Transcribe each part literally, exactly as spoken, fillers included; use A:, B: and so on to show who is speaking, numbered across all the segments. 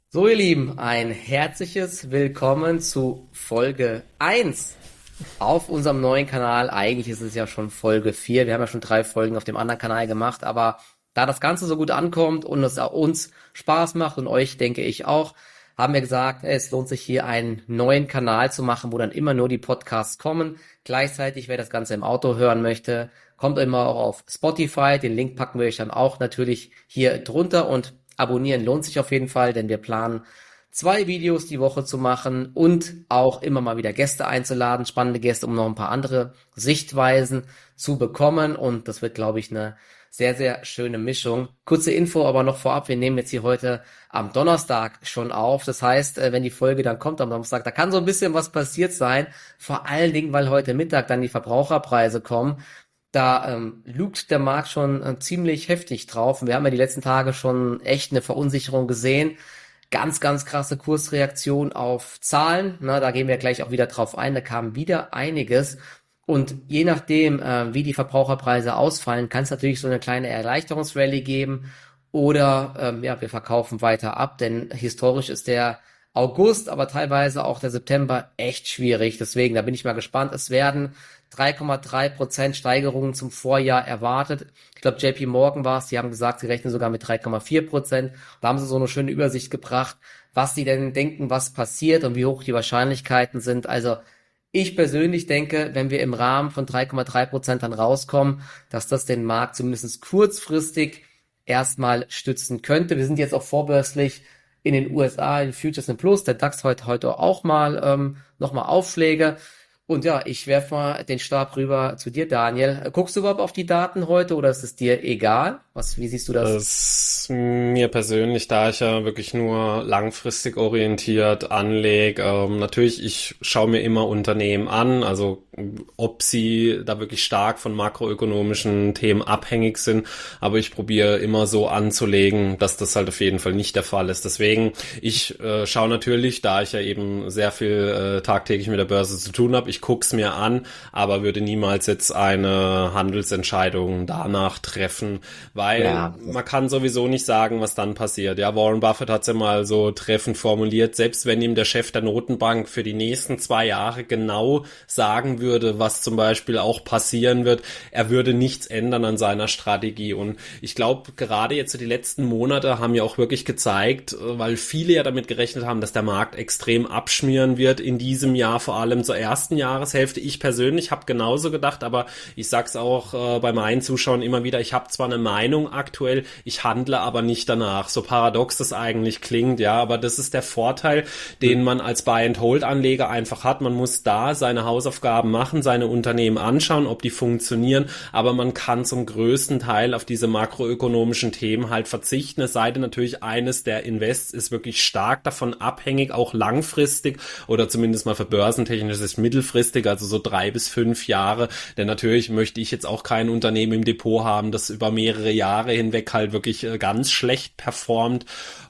A: So, ihr Lieben, ein herzliches Willkommen zu Folge eins auf unserem neuen Kanal. Eigentlich ist es ja schon Folge vier. Wir haben ja schon drei Folgen auf dem anderen Kanal gemacht, aber da das Ganze so gut ankommt und es auch uns Spaß macht und euch, denke ich auch, haben wir gesagt, es lohnt sich hier einen neuen Kanal zu machen, wo dann immer nur die Podcasts kommen. Gleichzeitig, wer das Ganze im Auto hören möchte, kommt immer auch auf Spotify. Den Link packen wir euch dann auch natürlich hier drunter und abonnieren lohnt sich auf jeden Fall, denn wir planen zwei Videos die Woche zu machen und auch immer mal wieder Gäste einzuladen, spannende Gäste, um noch ein paar andere Sichtweisen zu bekommen. Und das wird, glaube ich, eine sehr, sehr schöne Mischung. Kurze Info aber noch vorab, wir nehmen jetzt hier heute am Donnerstag schon auf. Das heißt, wenn die Folge dann kommt am Samstag, da kann so ein bisschen was passiert sein. Vor allen Dingen, weil heute Mittag dann die Verbraucherpreise kommen. Da ähm, lugt der Markt schon äh, ziemlich heftig drauf. Und wir haben ja die letzten Tage schon echt eine Verunsicherung gesehen. Ganz, ganz krasse Kursreaktion auf Zahlen. Na, da gehen wir gleich auch wieder drauf ein. Da kam wieder einiges. Und je nachdem, äh, wie die Verbraucherpreise ausfallen, kann es natürlich so eine kleine Erleichterungsrallye geben. Oder ähm, ja, wir verkaufen weiter ab. Denn historisch ist der August, aber teilweise auch der September echt schwierig. Deswegen, da bin ich mal gespannt. Es werden drei Komma drei Prozent Steigerungen zum Vorjahr erwartet. Ich glaube, J P Morgan war es, die haben gesagt, sie rechnen sogar mit drei Komma vier Prozent. Da haben sie so eine schöne Übersicht gebracht, was sie denn denken, was passiert und wie hoch die Wahrscheinlichkeiten sind. Also ich persönlich denke, wenn wir im Rahmen von drei Komma drei Prozent dann rauskommen, dass das den Markt zumindest kurzfristig erstmal stützen könnte. Wir sind jetzt auch vorbörslich in den U S A, in Futures and Plus, der DAX heute heute auch mal ähm, nochmal Aufschläge. Und ja, ich werfe mal den Stab rüber zu dir, Daniel. Guckst du überhaupt auf die Daten heute oder ist es dir egal? Was, wie siehst du das?
B: Es mir persönlich, da ich ja wirklich nur langfristig orientiert anlege, ähm, natürlich, ich schaue mir immer Unternehmen an, also ob sie da wirklich stark von makroökonomischen Themen abhängig sind, aber ich probiere immer so anzulegen, dass das halt auf jeden Fall nicht der Fall ist. Deswegen, ich äh, schaue natürlich, da ich ja eben sehr viel äh, tagtäglich mit der Börse zu tun habe, ich guck's mir an, aber würde niemals jetzt eine Handelsentscheidung danach treffen, weil
A: Ja,
B: man kann sowieso nicht sagen, was dann passiert. Ja, Warren Buffett hat's ja mal so treffend formuliert, selbst wenn ihm der Chef der Notenbank für die nächsten zwei Jahre genau sagen würde, was zum Beispiel auch passieren wird, er würde nichts ändern an seiner Strategie. Und ich glaube, gerade jetzt so die letzten Monate haben ja auch wirklich gezeigt, weil viele ja damit gerechnet haben, dass der Markt extrem abschmieren wird in diesem Jahr, vor allem zur ersten Jahreshälfte. Ich persönlich habe genauso gedacht, aber ich sag's auch äh, bei meinen Zuschauern immer wieder, ich habe zwar eine Meinung aktuell, ich handle aber nicht danach. So paradox das eigentlich klingt, ja, aber das ist der Vorteil, den man als Buy-and-Hold-Anleger einfach hat. Man muss da seine Hausaufgaben machen, seine Unternehmen anschauen, ob die funktionieren, aber man kann zum größten Teil auf diese makroökonomischen Themen halt verzichten. Es sei denn natürlich, eines der Invests ist wirklich stark davon abhängig, auch langfristig oder zumindest mal für börsentechnisch ist mittelfristig, also so drei bis fünf Jahre, denn natürlich möchte ich jetzt auch kein Unternehmen im Depot haben, das über mehrere Jahre hinweg halt wirklich ganz schlecht performt.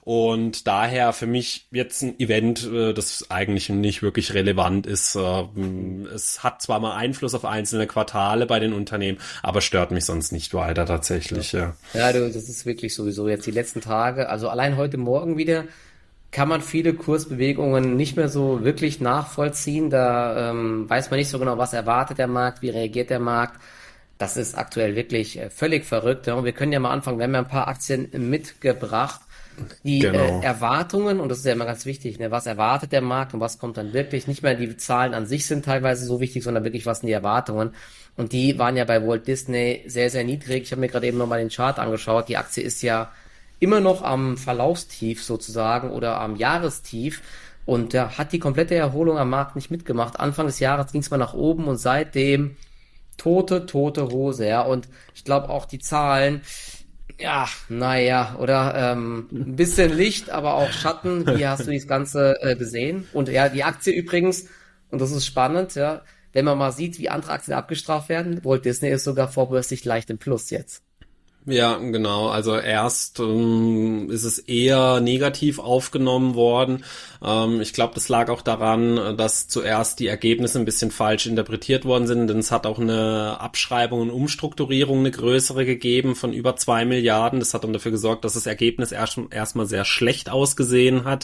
B: Und daher für mich jetzt ein Event, das eigentlich nicht wirklich relevant ist. Es hat zwar mal Einfluss auf einzelne Quartale bei den Unternehmen, aber stört mich sonst nicht weiter tatsächlich. Ja,
A: ja, du, das ist wirklich sowieso jetzt die letzten Tage. Also allein heute Morgen wieder kann man viele Kursbewegungen nicht mehr so wirklich nachvollziehen. Da ähm, weiß man nicht so genau, was erwartet der Markt, wie reagiert der Markt. Das ist aktuell wirklich äh, völlig verrückt. Ja. Und wir können ja mal anfangen, wir haben ja ein paar Aktien mitgebracht. Die äh,
B: genau.
A: Erwartungen, und das ist ja immer ganz wichtig, ne, was erwartet der Markt und was kommt dann wirklich, nicht mehr die Zahlen an sich sind teilweise so wichtig, sondern wirklich, was sind die Erwartungen. Und die waren ja bei Walt Disney sehr, sehr niedrig. Ich habe mir gerade eben nochmal den Chart angeschaut. Die Aktie ist ja immer noch am Verlaufstief sozusagen oder am Jahrestief. Und da hat die komplette Erholung am Markt nicht mitgemacht. Anfang des Jahres ging es mal nach oben und seitdem tote, tote Hose, ja. Und ich glaube auch die Zahlen, ja, naja, oder ähm, ein bisschen Licht, aber auch Schatten. Wie hast du das Ganze äh, gesehen? Und ja, die Aktie übrigens, und das ist spannend, ja, wenn man mal sieht, wie andere Aktien abgestraft werden, Walt Disney ist sogar vorbörslich leicht im Plus jetzt.
B: Ja, genau. Also erst ähm, ist es eher negativ aufgenommen worden, Ähm, ich glaube, das lag auch daran, dass zuerst die Ergebnisse ein bisschen falsch interpretiert worden sind, denn es hat auch eine Abschreibung und Umstrukturierung, eine größere gegeben von über zwei Milliarden. Das hat dann dafür gesorgt, dass das Ergebnis erst erstmal sehr schlecht ausgesehen hat.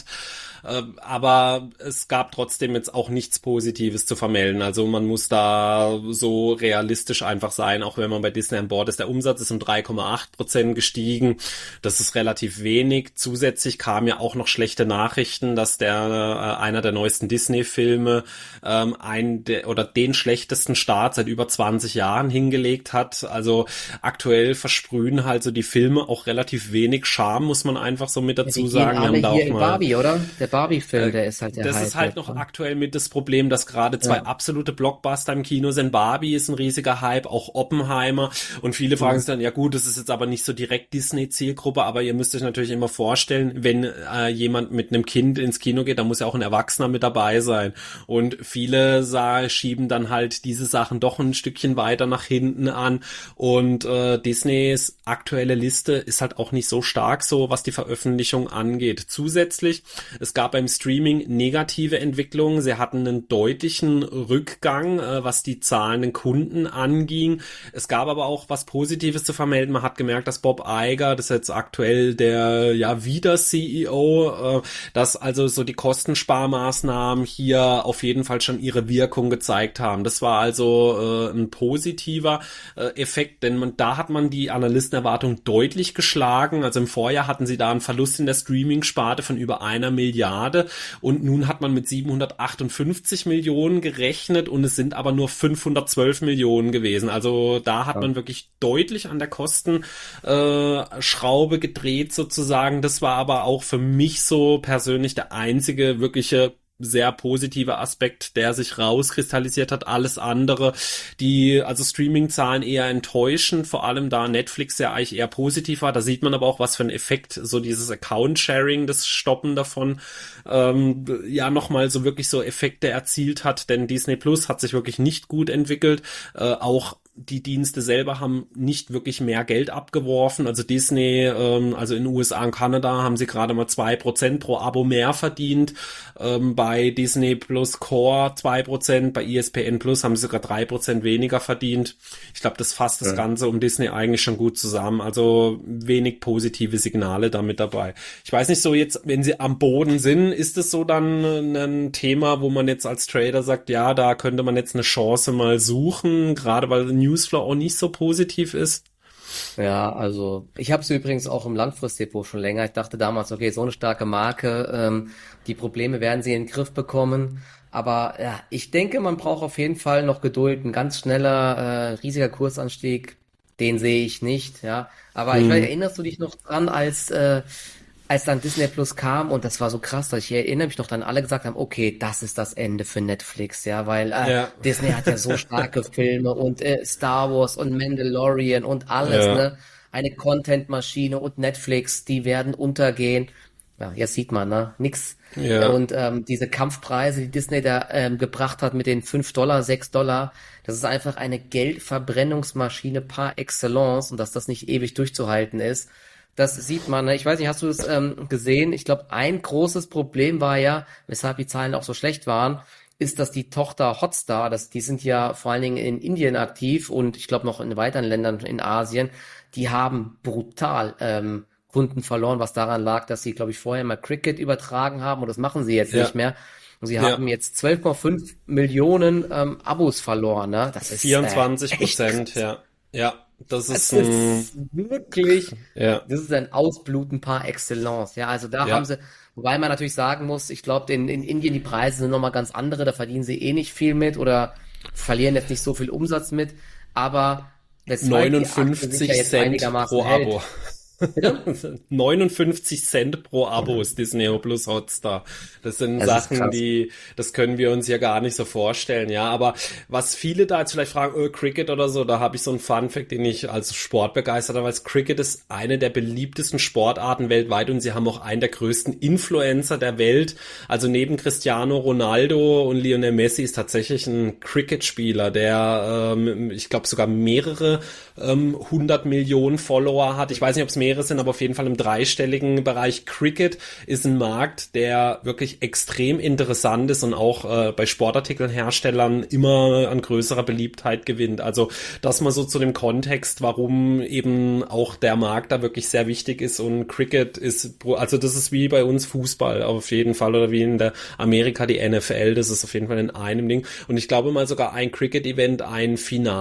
B: Aber es gab trotzdem jetzt auch nichts Positives zu vermelden. Also man muss da so realistisch einfach sein, auch wenn man bei Disney an Bord ist. Der Umsatz ist um drei Komma acht Prozent gestiegen. Das ist relativ wenig. Zusätzlich kamen ja auch noch schlechte Nachrichten, dass der äh, einer der neuesten Disney-Filme ähm, ein der, oder den schlechtesten Start seit über zwanzig Jahren hingelegt hat. Also aktuell versprühen halt so die Filme auch relativ wenig Charme, muss man einfach so mit dazu
A: Die gehen
B: sagen. Wir
A: alle
B: haben da
A: hier
B: auch
A: in
B: mal
A: Barbie, oder? Der Barbie-Film, der ist halt der
B: Das
A: Hype
B: ist halt
A: jetzt,
B: noch
A: ne?
B: aktuell mit das Problem, dass gerade zwei
A: Ja.
B: absolute Blockbuster im Kino sind. Barbie ist ein riesiger Hype, auch Oppenheimer. Und viele fragen
A: Mhm.
B: sich dann, ja gut, das ist jetzt aber nicht so direkt Disney-Zielgruppe, aber ihr müsst euch natürlich immer vorstellen, wenn äh, jemand mit einem Kind ins Kino geht, dann muss ja auch ein Erwachsener mit dabei sein. Und viele sah, schieben dann halt diese Sachen doch ein Stückchen weiter nach hinten an. Und äh, Disneys aktuelle Liste ist halt auch nicht so stark so, was die Veröffentlichung angeht. Zusätzlich, es gab beim Streaming negative Entwicklungen. Sie hatten einen deutlichen Rückgang, äh, was die zahlenden Kunden anging. Es gab aber auch was Positives zu vermelden. Man hat gemerkt, dass Bob Iger, das ist jetzt aktuell der ja wieder C E O, äh, dass also so die Kostensparmaßnahmen hier auf jeden Fall schon ihre Wirkung gezeigt haben. Das war also äh, ein positiver äh, Effekt, denn man, da hat man die Analystenerwartung deutlich geschlagen. Also im Vorjahr hatten sie da einen Verlust in der Streaming-Sparte von über einer Milliarde und nun hat man mit siebenhundertachtundfünfzig Millionen gerechnet und es sind aber nur fünfhundertzwölf Millionen gewesen. Also da hat
A: Ja.
B: man wirklich deutlich an der Kostenschraube äh, gedreht sozusagen. Das war aber auch für mich so persönlich der einzige wirkliche sehr positiver Aspekt, der sich rauskristallisiert hat. Alles andere, die, also Streaming-Zahlen eher enttäuschend, vor allem da Netflix ja eigentlich eher positiv war. Da sieht man aber auch, was für ein Effekt so dieses Account-Sharing, das Stoppen davon, ähm, ja nochmal so wirklich so Effekte erzielt hat, denn Disney Plus hat sich wirklich nicht gut entwickelt. Äh, auch die Dienste selber haben nicht wirklich mehr Geld abgeworfen. Also Disney, ähm, also in den U S A und Kanada haben sie gerade mal zwei Prozent pro Abo mehr verdient. Ähm, bei Disney Plus Core zwei Prozent, bei E S P N Plus haben sie sogar drei Prozent weniger verdient. Ich glaube, das fasst das
A: Ja.
B: Ganze um Disney eigentlich schon gut zusammen. Also wenig positive Signale damit dabei. Ich weiß nicht, so jetzt, wenn sie am Boden sind, ist es so dann ein Thema, wo man jetzt als Trader sagt, ja, da könnte man jetzt eine Chance mal suchen, gerade weil Newsflow auch nicht so positiv ist.
A: Ja, also ich habe es übrigens auch im Langfristdepot schon länger. Ich dachte damals, okay, so eine starke Marke, ähm, die Probleme werden sie in den Griff bekommen. Aber ja, ich denke, man braucht auf jeden Fall noch Geduld. Ein ganz schneller, äh, riesiger Kursanstieg, den sehe ich nicht. Ja, aber ich weiß,
B: Hm.
A: erinnerst du dich noch dran, als äh, als dann Disney Plus kam und das war so krass, dass ich erinnere mich noch, dann alle gesagt haben, okay, das ist das Ende für Netflix, ja, weil äh,
B: Ja,
A: Disney hat ja so starke Filme und äh, Star Wars und Mandalorian und alles,
B: ja,
A: ne? Eine Content-Maschine und Netflix, die werden untergehen. Ja, jetzt sieht man, ne? Nix.
B: ja.
A: Und ähm, diese Kampfpreise, die Disney da ähm, gebracht hat mit den fünf Dollar, sechs Dollar, das ist einfach eine Geldverbrennungsmaschine par excellence und dass das nicht ewig durchzuhalten ist. Das sieht man, ne? Ich weiß nicht, hast du das ähm, gesehen? Ich glaube, ein großes Problem war ja, weshalb die Zahlen auch so schlecht waren, ist, dass die Tochter Hotstar, das, die sind ja vor allen Dingen in Indien aktiv und ich glaube noch in weiteren Ländern in Asien, die haben brutal ähm, Kunden verloren, was daran lag, dass sie, glaube ich, vorher mal Cricket übertragen haben und das machen sie jetzt nicht
B: Ja,
A: mehr. Und sie
B: ja.
A: haben jetzt zwölf Komma fünf Millionen ähm, Abos verloren, ne? Das ist äh,
B: vierundzwanzig
A: echt
B: Prozent,
A: krass.
B: ja. Ja, das
A: Das
B: ist ein,
A: ist wirklich,
B: ja,
A: das ist ein Ausbluten par excellence. Ja, also da haben
B: ja.
A: sie, wobei man natürlich sagen muss, ich glaube, in, in Indien die Preise sind nochmal ganz andere, da verdienen sie eh nicht viel mit oder verlieren jetzt nicht so viel Umsatz mit, aber weshalb die Aktie sich ja
B: neunundfünfzig
A: jetzt
B: Cent
A: einigermaßen
B: pro
A: hält.
B: Abo.
A: Bitte?
B: neunundfünfzig Cent pro Abo ist Disney Plus Hotstar. Das sind
A: Das ist
B: Sachen,
A: krass.
B: die, das können wir uns ja gar nicht so vorstellen, ja. Aber was viele da jetzt vielleicht fragen, oh, Cricket oder so, da habe ich so einen Fun-Fact, den ich als Sportbegeisterter weiß. Cricket ist eine der beliebtesten Sportarten weltweit und sie haben auch einen der größten Influencer der Welt. Also neben Cristiano Ronaldo und Lionel Messi ist tatsächlich ein Cricket-Spieler, der, ähm, ich glaube, sogar mehrere ähm, hundert Millionen Follower hat. Ich weiß nicht, ob es mehr Millionäre sind, aber auf jeden Fall im dreistelligen Bereich. Cricut ist ein Markt, der wirklich extrem interessant ist und auch äh, bei Sportartikelherstellern immer an größerer Beliebtheit gewinnt. Also das mal so zu dem Kontext, warum eben auch der Markt da wirklich sehr wichtig ist, und Cricket ist, also das ist wie bei uns Fußball auf jeden Fall, oder wie in der Amerika die N F L, das ist auf jeden Fall in einem Ding. Und ich glaube mal sogar ein Cricket-Event, ein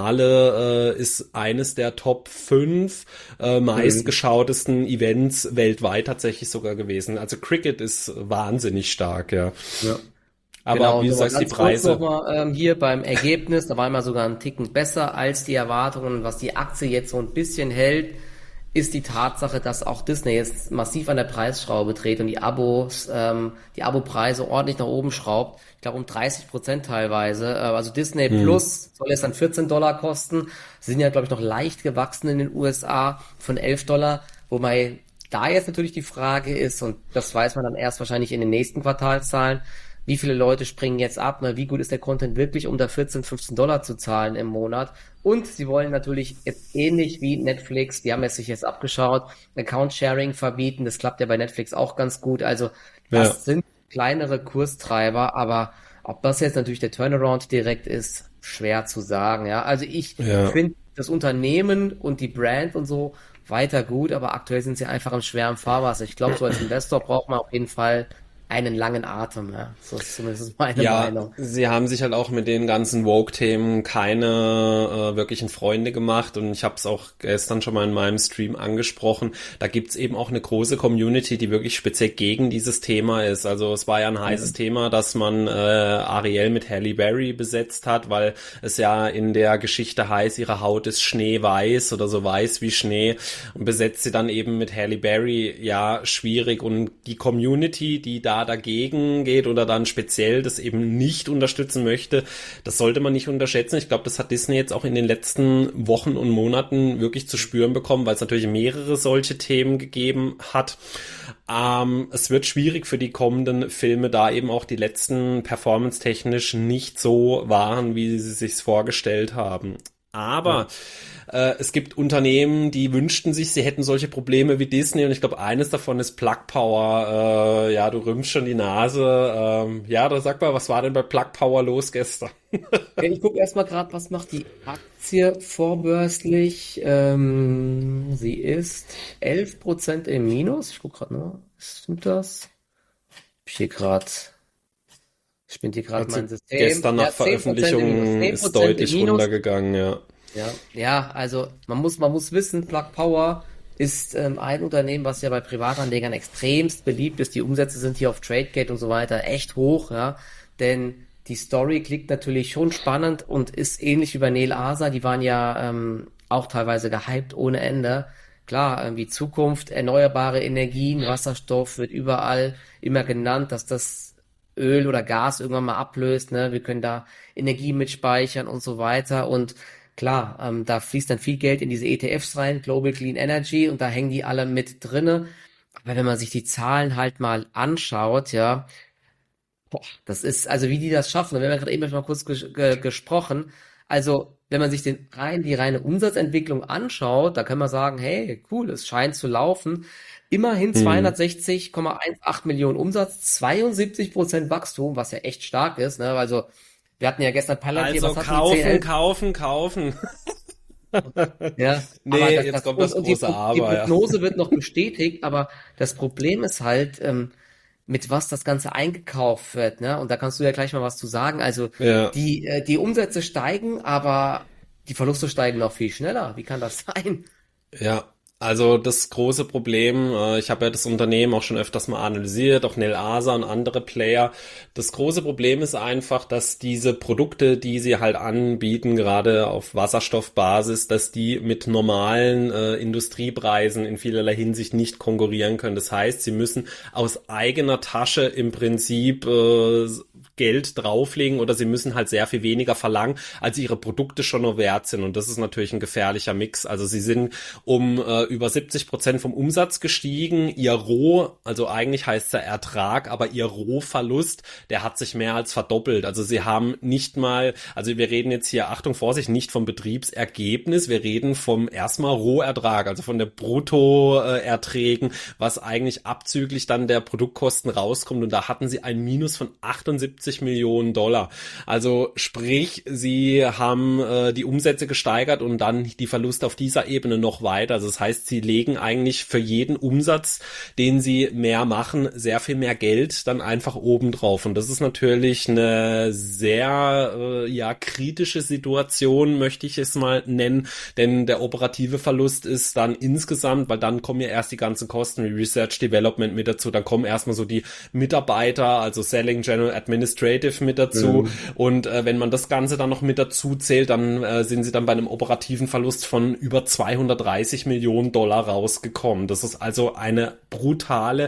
B: Finale äh, ist eines der Top fünf äh, meistgeschautesten Events weltweit tatsächlich sogar gewesen. Also Cricket ist wahnsinnig stark, ja.
A: Ja.
B: Aber
A: Genau,
B: wie du
A: und
B: sagst, die
A: ganz kurz
B: Preise.
A: nochmal ähm, hier beim Ergebnis, da war immer sogar ein Ticken besser als die Erwartungen. Was die Aktie jetzt so ein bisschen hält, ist die Tatsache, dass auch Disney jetzt massiv an der Preisschraube dreht und die Abos, ähm, die Abo-Preise ordentlich nach oben schraubt. Ich glaube um dreißig Prozent teilweise. Äh, also Disney
B: Hm.
A: Plus soll jetzt dann vierzehn Dollar kosten. Sie sind ja, glaube ich, noch leicht gewachsen in den U S A von elf Dollar. Wobei da jetzt natürlich die Frage ist, und das weiß man dann erst wahrscheinlich in den nächsten Quartalszahlen, wie viele Leute springen jetzt ab, ne? Wie gut ist der Content wirklich, um da vierzehn, fünfzehn Dollar zu zahlen im Monat? Und sie wollen natürlich jetzt ähnlich wie Netflix, die haben es sich jetzt abgeschaut, Account-Sharing verbieten. Das klappt ja bei Netflix auch ganz gut. Also das
B: Ja.
A: sind kleinere Kurstreiber, aber ob das jetzt natürlich der Turnaround direkt ist, schwer zu sagen. Ja, also ich
B: Ja.
A: finde das Unternehmen und die Brand und so weiter gut, aber aktuell sind sie einfach im schweren Fahrwasser. Ich glaube, so als Investor braucht man auf jeden Fall einen langen Atem, ja. So ist zumindest meine
B: Ja,
A: Meinung.
B: sie haben sich halt auch mit den ganzen Woke-Themen keine äh, wirklichen Freunde gemacht, und ich habe es auch gestern schon mal in meinem Stream angesprochen. Da gibt's eben auch eine große Community, die wirklich speziell gegen dieses Thema ist. Also es war ja ein heißes Thema, dass man äh, Ariel mit Halle Berry besetzt hat, weil es ja in der Geschichte heißt, ihre Haut ist schneeweiß oder so weiß wie Schnee, und besetzt sie dann eben mit Halle Berry, ja, schwierig. Und die Community, die da dagegen geht oder dann speziell das eben nicht unterstützen möchte, das sollte man nicht unterschätzen. Ich glaube, das hat Disney jetzt auch in den letzten Wochen und Monaten wirklich zu spüren bekommen, weil es natürlich mehrere solche Themen gegeben hat. Ähm, es wird schwierig für die kommenden Filme, da eben auch die letzten performance-technisch nicht so waren, wie sie sich vorgestellt haben. Aber äh, es gibt Unternehmen, die wünschten sich, sie hätten solche Probleme wie Disney, und ich glaube, eines davon ist Plug Power. Äh, ja, du rümpfst schon die Nase. Ähm, ja, da sag mal, was war denn bei Plug Power los gestern?
A: Okay, ich gucke erstmal gerade, was macht die Aktie vorbörslich. Ähm, sie ist elf Prozent im Minus. Ich gucke gerade noch. Stimmt das? Ich hier gerade, spinnt hier gerade
B: Also
A: mein System.
B: gestern nach
A: Ja, zehn Prozent im
B: Veröffentlichung
A: Minus.
B: ist
A: zehn Prozent im
B: deutlich
A: Minus.
B: runtergegangen, ja.
A: Ja, ja, also man muss, man muss wissen, Plug Power ist ähm, ein Unternehmen, was ja bei Privatanlegern extremst beliebt ist. Die Umsätze sind hier auf Tradegate und so weiter echt hoch, ja. Denn die Story klingt natürlich schon spannend und ist ähnlich wie bei Nel Asa. Die waren ja ähm, auch teilweise gehypt ohne Ende. Klar, irgendwie Zukunft, erneuerbare Energien, Wasserstoff wird überall immer genannt, dass das Öl oder Gas irgendwann mal ablöst, ne? Wir können da Energie mitspeichern und so weiter. Und klar, ähm, da fließt dann viel Geld in diese E T Fs rein, Global Clean Energy, und da hängen die alle mit drinne. Aber wenn man sich die Zahlen halt mal anschaut, ja, boah, das ist, also wie die das schaffen, wir haben ja gerade eben schon mal kurz ges ge gesprochen, also wenn man sich den rein, die reine Umsatzentwicklung anschaut, da kann man sagen, hey, cool, es scheint zu laufen. Immerhin
B: Hm.
A: zweihundertsechzig Komma achtzehn Millionen Umsatz, zweiundsiebzig Prozent Wachstum, was ja echt stark ist, ne? Also wir hatten ja gestern Palantir,
B: Also
A: was hatten die?
B: kaufen, kaufen, kaufen.
A: Ja,
B: Nee,
A: aber das,
B: jetzt
A: das,
B: kommt
A: und,
B: das
A: und die,
B: große
A: Pro- die
B: Aber, ja.
A: Prognose wird noch bestätigt, aber das Problem ist halt, ähm, mit was das Ganze eingekauft wird, ne? Und da kannst du ja gleich mal was zu sagen. Also
B: Ja.
A: die, äh, die Umsätze steigen, aber die Verluste steigen noch viel schneller. Wie kann das sein?
B: Ja, also das große Problem, äh, ich habe ja das Unternehmen auch schon öfters mal analysiert, auch Nel Asa und andere Player. Das große Problem ist einfach, dass diese Produkte, die sie halt anbieten, gerade auf Wasserstoffbasis, dass die mit normalen äh, Industriepreisen in vielerlei Hinsicht nicht konkurrieren können. Das heißt, sie müssen aus eigener Tasche im Prinzip äh, Geld drauflegen oder sie müssen halt sehr viel weniger verlangen, als ihre Produkte schon nur wert sind. Und das ist natürlich ein gefährlicher Mix. Also sie sind um äh, über siebzig Prozent vom Umsatz gestiegen. Ihr Roh, also eigentlich heißt es ja Ertrag, aber ihr Rohverlust, der hat sich mehr als verdoppelt. Also sie haben nicht mal, also wir reden jetzt hier, Achtung, Vorsicht, nicht vom Betriebsergebnis, wir reden vom erstmal Rohertrag, also von der Bruttoerträgen, was eigentlich abzüglich dann der Produktkosten rauskommt. Und da hatten sie ein Minus von achtundsiebzig Millionen Dollar. Also sprich, sie haben äh, die Umsätze gesteigert und dann die Verluste auf dieser Ebene noch weiter. Also das heißt, sie legen eigentlich für jeden Umsatz, den sie mehr machen, sehr viel mehr Geld dann einfach oben drauf. Und das ist natürlich eine sehr äh, ja kritische Situation, möchte ich es mal nennen, denn der operative Verlust ist dann insgesamt, weil dann kommen ja erst die ganzen Kosten wie Research Development mit dazu, dann kommen erstmal so die Mitarbeiter, also Selling, General, Administrative mit dazu mhm. und äh, wenn man das Ganze dann noch mit dazu zählt, dann äh, sind sie dann bei einem operativen Verlust von über zweihundertdreißig Millionen Dollar rausgekommen. Das ist also eine brutale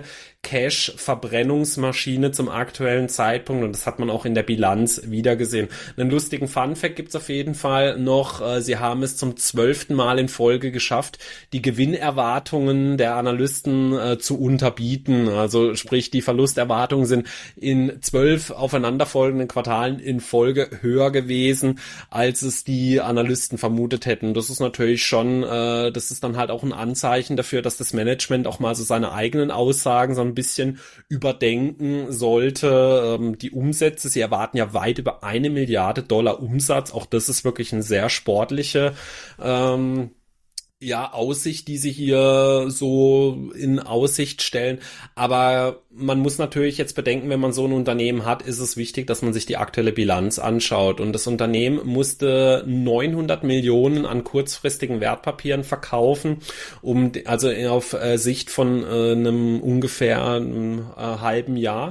B: Cash-Verbrennungsmaschine zum aktuellen Zeitpunkt und das hat man auch in der Bilanz wieder gesehen. Einen lustigen Fun-Fact gibt's auf jeden Fall noch. Sie haben es zum zwölften Mal in Folge geschafft, die Gewinnerwartungen der Analysten äh, zu unterbieten. Also sprich, die Verlusterwartungen sind in zwölf aufeinanderfolgenden Quartalen in Folge höher gewesen, als es die Analysten vermutet hätten. Das ist natürlich schon, äh, das ist dann halt auch ein Anzeichen dafür, dass das Management auch mal so seine eigenen Aussagen so ein bisschen überdenken sollte. Ähm, die Umsätze, sie erwarten ja weit über eine Milliarde Dollar Umsatz. Auch das ist wirklich eine sehr sportliche ähm, ja, Aussicht, die sie hier so in Aussicht stellen. Aber man muss natürlich jetzt bedenken, wenn man so ein Unternehmen hat, ist es wichtig, dass man sich die aktuelle Bilanz anschaut. Und das Unternehmen musste neunhundert Millionen an kurzfristigen Wertpapieren verkaufen, um also auf äh, Sicht von äh, einem ungefähr einem, äh, halben Jahr.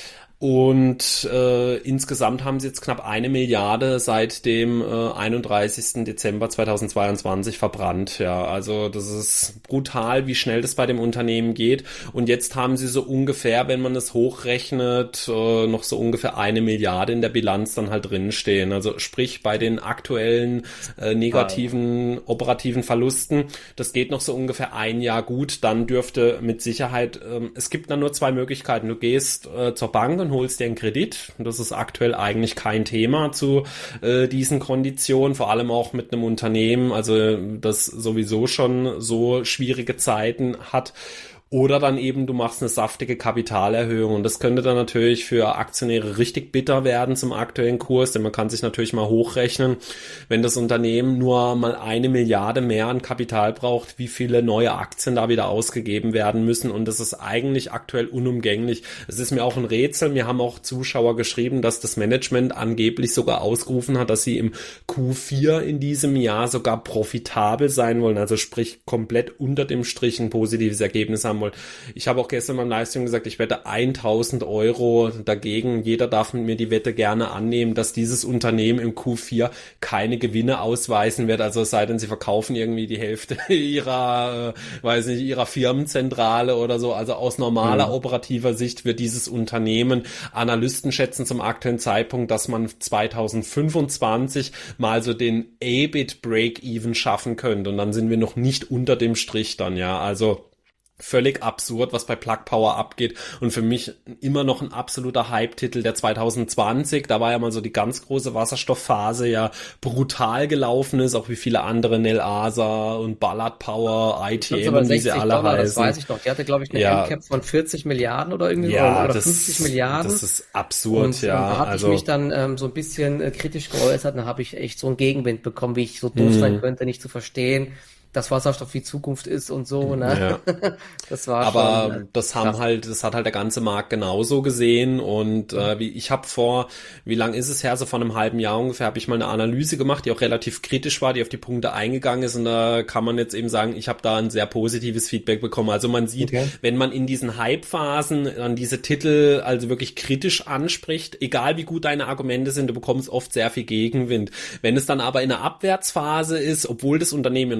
B: Und äh, insgesamt haben sie jetzt knapp eine Milliarde seit dem äh, einunddreißigsten Dezember zweitausendzweiundzwanzig verbrannt. Ja, also das ist brutal, wie schnell das bei dem Unternehmen geht. Und jetzt haben sie so ungefähr, wenn man es hochrechnet, äh, noch so ungefähr eine Milliarde in der Bilanz dann halt drin stehen. Also sprich bei den aktuellen äh, negativen operativen Verlusten, das geht noch so ungefähr ein Jahr gut. Dann dürfte mit Sicherheit, äh, es gibt dann nur zwei Möglichkeiten. Du gehst äh, zur Bank und holst dir einen Kredit. Das ist aktuell eigentlich kein Thema zu äh, diesen Konditionen, vor allem auch mit einem Unternehmen, also das sowieso schon so schwierige Zeiten hat. Oder dann eben, du machst eine saftige Kapitalerhöhung und das könnte dann natürlich für Aktionäre richtig bitter werden zum aktuellen Kurs, denn man kann sich natürlich mal hochrechnen, wenn das Unternehmen nur mal eine Milliarde mehr an Kapital braucht, wie viele neue Aktien da wieder ausgegeben werden müssen und das ist eigentlich aktuell unumgänglich. Es ist mir auch ein Rätsel, mir haben auch Zuschauer geschrieben, dass das Management angeblich sogar ausgerufen hat, dass sie im Q vier in diesem Jahr sogar profitabel sein wollen, also sprich komplett unter dem Strich ein positives Ergebnis haben wollen. Ich habe auch gestern beim Livestream gesagt, ich wette tausend Euro dagegen. Jeder darf mit mir die Wette gerne annehmen, dass dieses Unternehmen im Q vier keine Gewinne ausweisen wird. Also es sei denn, sie verkaufen irgendwie die Hälfte ihrer, äh, weiß nicht, ihrer Firmenzentrale oder so. Also aus normaler mhm. operativer Sicht wird dieses Unternehmen, Analysten schätzen zum aktuellen Zeitpunkt, dass man zweitausendfünfundzwanzig mal so den E B I T Break-Even schaffen könnte. Und dann sind wir noch nicht unter dem Strich dann, ja. Also völlig absurd, was bei Plug Power abgeht und für mich immer noch ein absoluter Hype-Titel der zweitausendzwanzig, da war ja mal so die ganz große Wasserstoffphase ja brutal gelaufen ist, auch wie viele andere Nelasa und Ballard Power, I T M und wie sie alle
A: Dollar,
B: heißen.
A: Das weiß ich noch, die hatte glaube ich eine
B: ja.
A: M Cap von vierzig Milliarden oder irgendwie
B: ja,
A: oder
B: das,
A: fünfzig Milliarden.
B: Das ist absurd,
A: und,
B: ja.
A: Und da habe
B: also,
A: ich mich dann ähm, so ein bisschen äh, kritisch geäußert, da habe ich echt so einen Gegenwind bekommen, wie ich so doof sein könnte, nicht zu verstehen, dass Wasserstoff die Zukunft ist und so, ne?
B: Ja.
A: Das war
B: Aber
A: schon,
B: das haben krass. halt, das hat halt der ganze Markt genauso gesehen und äh, wie ich habe vor, wie lang ist es her, so vor einem halben Jahr ungefähr, habe ich mal eine Analyse gemacht, die auch relativ kritisch war, die auf die Punkte eingegangen ist und da kann man jetzt eben sagen, ich habe da ein sehr positives Feedback bekommen. Also man sieht, okay. wenn man in diesen Hype-Phasen an diese Titel also wirklich kritisch anspricht, egal wie gut deine Argumente sind, du bekommst oft sehr viel Gegenwind. Wenn es dann aber in einer Abwärtsphase ist, obwohl das Unternehmen noch stark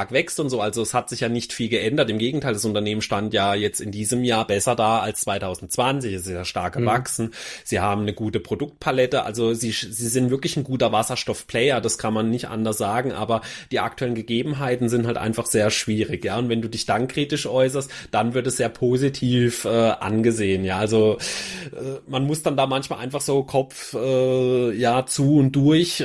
B: stark wächst und so. Also es hat sich ja nicht viel geändert. Im Gegenteil, das Unternehmen stand ja jetzt in diesem Jahr besser da als zwanzig zwanzig. Es ist ja stark gewachsen. Mhm. Sie haben eine gute Produktpalette. Also sie, sie sind wirklich ein guter Wasserstoff-Player. Das kann man nicht anders sagen. Aber die aktuellen Gegebenheiten sind halt einfach sehr schwierig. Ja, und wenn du dich dann kritisch äußerst, dann wird es sehr positiv äh, angesehen. Ja, also äh, man muss dann da manchmal einfach so Kopf äh, ja zu und durch äh,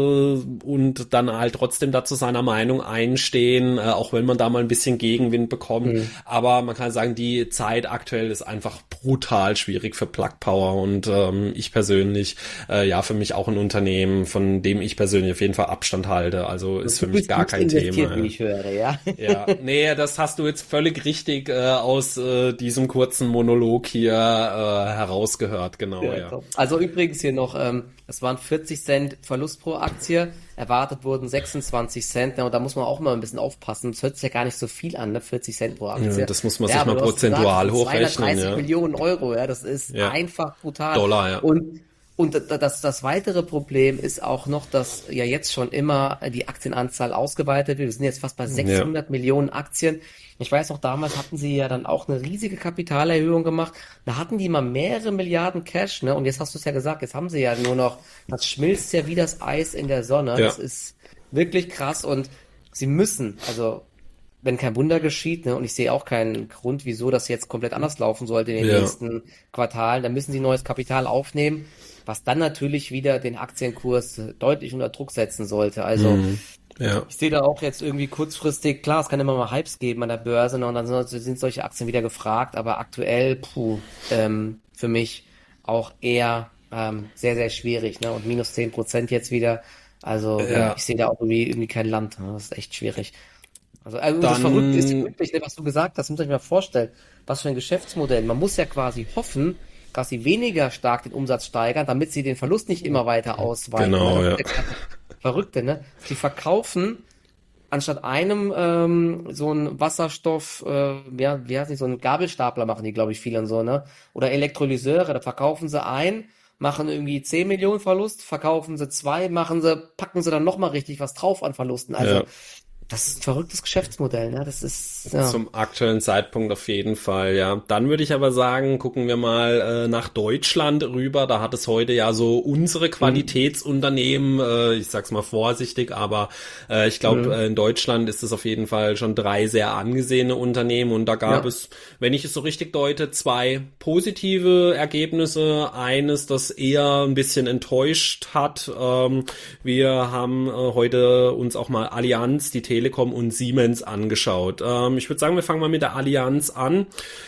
B: und dann halt trotzdem dazu seiner Meinung einstehen, äh, auch wenn man da mal ein bisschen Gegenwind bekommt. Mhm. Aber man kann sagen, die Zeit aktuell ist einfach brutal schwierig für Plug Power und ähm, ich persönlich, äh, ja, für mich auch ein Unternehmen, von dem ich persönlich auf jeden Fall Abstand halte. Also ist für mich gar kein Thema.
A: Wie ich höre, ja.
B: Ja, nee, das hast du jetzt völlig richtig äh, aus äh, diesem kurzen Monolog hier äh, herausgehört, genau, ja. ja.
A: Also übrigens hier noch, ähm, es waren vierzig Cent Verlust pro Aktie, erwartet wurden sechsundzwanzig Cent, und da muss man auch mal ein bisschen aufpassen, das hört sich ja gar nicht so viel an, ne? vierzig Cent pro Aktie.
B: Ja, das muss man ja, sich mal prozentual gesagt, hochrechnen.
A: zweihundertdreißig
B: ja.
A: Millionen Euro, ja, das ist ja. einfach brutal.
B: Dollar, ja.
A: Und Und das, das weitere Problem ist auch noch, dass ja jetzt schon immer die Aktienanzahl ausgeweitet wird. Wir sind jetzt fast bei sechshundert ja. Millionen Aktien. Ich weiß noch, damals hatten sie ja dann auch eine riesige Kapitalerhöhung gemacht. Da hatten die mal mehrere Milliarden Cash, ne? Und jetzt hast du es ja gesagt, jetzt haben sie ja nur noch, das schmilzt ja wie das Eis in der Sonne. Ja. Das ist wirklich krass und sie müssen, also wenn kein Wunder geschieht, ne, und ich sehe auch keinen Grund, wieso das jetzt komplett anders laufen sollte in den ja. nächsten Quartalen, dann müssen sie neues Kapital aufnehmen, was dann natürlich wieder den Aktienkurs deutlich unter Druck setzen sollte. Also mhm. ja. ich sehe da auch jetzt irgendwie kurzfristig, klar, es kann immer mal Hypes geben an der Börse, ne, und dann sind solche Aktien wieder gefragt, aber aktuell, puh, ähm, für mich auch eher ähm, sehr, sehr schwierig, ne, und minus zehn Prozent jetzt wieder, also ja. ich sehe da auch irgendwie, irgendwie kein Land, ne? Das ist echt schwierig. Also, also
B: Dann,
A: das Verrückte ist wirklich, was du gesagt hast, muss ich mir mal vorstellen, was für ein Geschäftsmodell. Man muss ja quasi hoffen, dass sie weniger stark den Umsatz steigern, damit sie den Verlust nicht immer weiter ausweiten.
B: Genau, ja.
A: Verrückte, ne? Sie verkaufen anstatt einem ähm, so ein Wasserstoff, äh, ja, wie heißt nicht, so einen Gabelstapler machen die, glaube ich, viele und so, ne? Oder Elektrolyseure, da verkaufen sie ein, machen irgendwie zehn Millionen Verlust, verkaufen sie zwei, machen sie, packen sie dann nochmal richtig was drauf an Verlusten. Also ja. Das ist ein verrücktes Geschäftsmodell, ne? Das ist ja.
B: Zum aktuellen Zeitpunkt auf jeden Fall, ja. Dann würde ich aber sagen, gucken wir mal äh, nach Deutschland rüber. Da hat es heute ja so unsere Qualitätsunternehmen, mhm. äh, ich sag's mal vorsichtig, aber äh, ich glaube, mhm. äh, in Deutschland ist es auf jeden Fall schon drei sehr angesehene Unternehmen und da gab ja. es, wenn ich es so richtig deute, zwei positive Ergebnisse. Eines, das eher ein bisschen enttäuscht hat. Ähm, wir haben äh, heute uns auch mal Allianz, die Telekom und Siemens angeschaut. Ähm, ich würde sagen, wir fangen mal mit der Allianz an.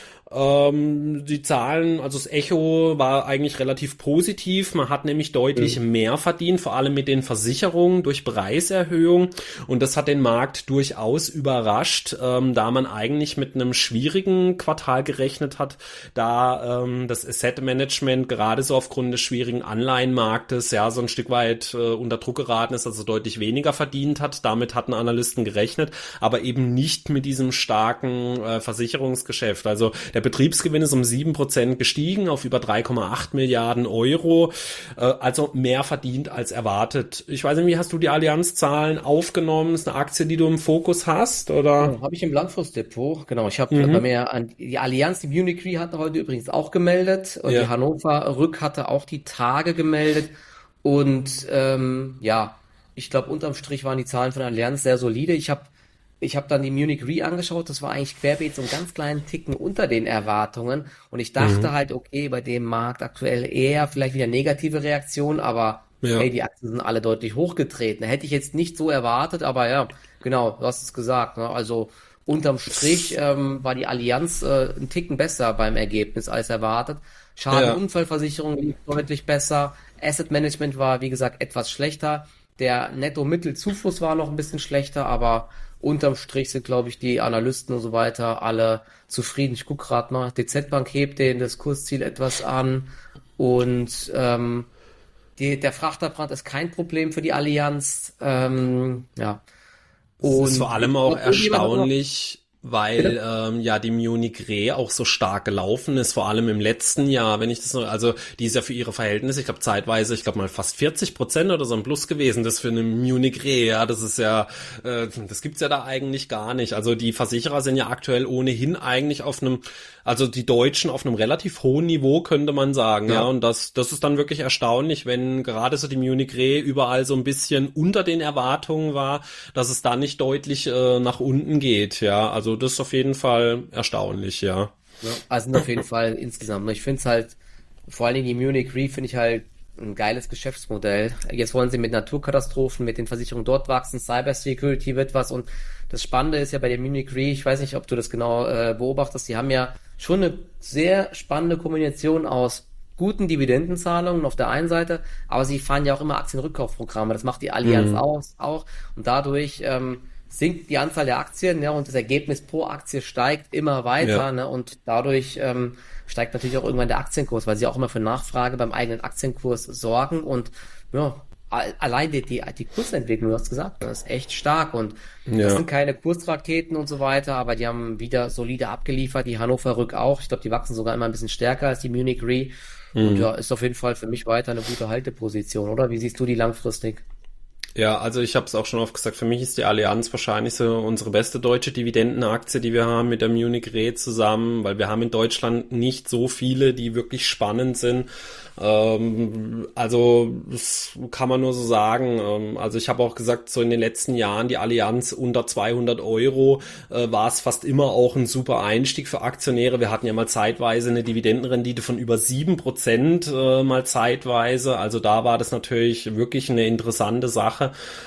B: Ähm, die Zahlen, also das Echo war eigentlich relativ positiv. Man hat nämlich deutlich mhm. mehr verdient, vor allem mit den Versicherungen durch Preiserhöhung. Und das hat den Markt durchaus überrascht, ähm, da man eigentlich mit einem schwierigen Quartal gerechnet hat, da ähm, das Asset Management gerade so aufgrund des schwierigen Anleihenmarktes ja so ein Stück weit äh, unter Druck geraten ist, also deutlich weniger verdient hat. Damit hatten Analysten gerechnet, aber eben nicht mit diesem starken äh, Versicherungsgeschäft. Also der Betriebsgewinn ist um sieben Prozent gestiegen auf über drei Komma acht Milliarden Euro, äh, also mehr verdient als erwartet. Ich weiß nicht, wie hast du die Allianz-Zahlen aufgenommen? Ist eine Aktie, die du im Fokus hast, oder?
A: Ja, habe ich im Langfristdepot, genau. Ich habe mhm. bei mir an die Allianz, die Munich Re hatte heute übrigens auch gemeldet und ja. die Hannover Rück hatte auch die Tage gemeldet und ähm, ja, ich glaube, unterm Strich waren die Zahlen von Allianz sehr solide. Ich habe Ich habe dann die Munich Re angeschaut, das war eigentlich querbeet so einen ganz kleinen Ticken unter den Erwartungen und ich dachte mhm. halt, okay, bei dem Markt aktuell eher vielleicht wieder negative Reaktion, aber ja. hey, die Aktien sind alle deutlich hochgetreten. Hätte ich jetzt nicht so erwartet, aber ja, genau, du hast es gesagt, ne? Also unterm Strich ähm, war die Allianz äh, ein Ticken besser beim Ergebnis als erwartet. Schadenunfallversicherung lief deutlich besser, Asset Management war, wie gesagt, etwas schlechter, der Netto-Mittelzufluss war noch ein bisschen schlechter, aber unterm Strich sind, glaube ich, die Analysten und so weiter alle zufrieden. Ich gucke gerade mal, D Z Bank hebt den das Kursziel etwas an und ähm, die, der Frachterbrand ist kein Problem für die Allianz. Ähm, ja.
B: Und es ist vor allem auch erstaunlich, weil ähm, ja die Munich Re auch so stark gelaufen ist, vor allem im letzten Jahr, wenn ich das noch, also die ist ja für ihre Verhältnisse, ich glaube zeitweise, ich glaube mal fast vierzig Prozent oder so ein Plus gewesen, das für eine Munich Re, ja, das ist ja, äh, das gibt's ja da eigentlich gar nicht. Also die Versicherer sind ja aktuell ohnehin eigentlich auf einem, also die Deutschen auf einem relativ hohen Niveau, könnte man sagen, ja, ja und das, das ist dann wirklich erstaunlich, wenn gerade so die Munich Re überall so ein bisschen unter den Erwartungen war, dass es da nicht deutlich äh, nach unten geht, ja, also das ist auf jeden Fall erstaunlich, ja.
A: Ja, also auf jeden Fall insgesamt. Ich finde es halt, vor allen Dingen die Munich Re finde ich halt ein geiles Geschäftsmodell. Jetzt wollen sie mit Naturkatastrophen, mit den Versicherungen dort wachsen, Cybersecurity wird was und das Spannende ist ja bei der Munich Re, ich weiß nicht, ob du das genau äh, beobachtest, die haben ja schon eine sehr spannende Kombination aus guten Dividendenzahlungen auf der einen Seite, aber sie fahren ja auch immer Aktienrückkaufprogramme, das macht die Allianz mhm. aus, auch und dadurch ähm, sinkt die Anzahl der Aktien, ja, und das Ergebnis pro Aktie steigt immer weiter, ja. ne, und dadurch ähm, steigt natürlich auch irgendwann der Aktienkurs, weil sie auch immer für Nachfrage beim eigenen Aktienkurs sorgen und ja, allein die, die, die Kursentwicklung, du hast gesagt, das ist echt stark und ja. das sind keine Kursraketen und so weiter, aber die haben wieder solide abgeliefert, die Hannover Rück auch, ich glaube, die wachsen sogar immer ein bisschen stärker als die Munich Re mhm. und ja, ist auf jeden Fall für mich weiter eine gute Halteposition, oder? Wie siehst du die langfristig?
B: Ja, also ich habe es auch schon oft gesagt, für mich ist die Allianz wahrscheinlich so unsere beste deutsche Dividendenaktie, die wir haben mit der Munich Re zusammen, weil wir haben in Deutschland nicht so viele, die wirklich spannend sind. Ähm, also das kann man nur so sagen. Ähm, also ich habe auch gesagt, so in den letzten Jahren die Allianz unter zweihundert Euro äh, war es fast immer auch ein super Einstieg für Aktionäre. Wir hatten ja mal zeitweise eine Dividendenrendite von über sieben Prozent äh, mal zeitweise. Also da war das natürlich wirklich eine interessante Sache.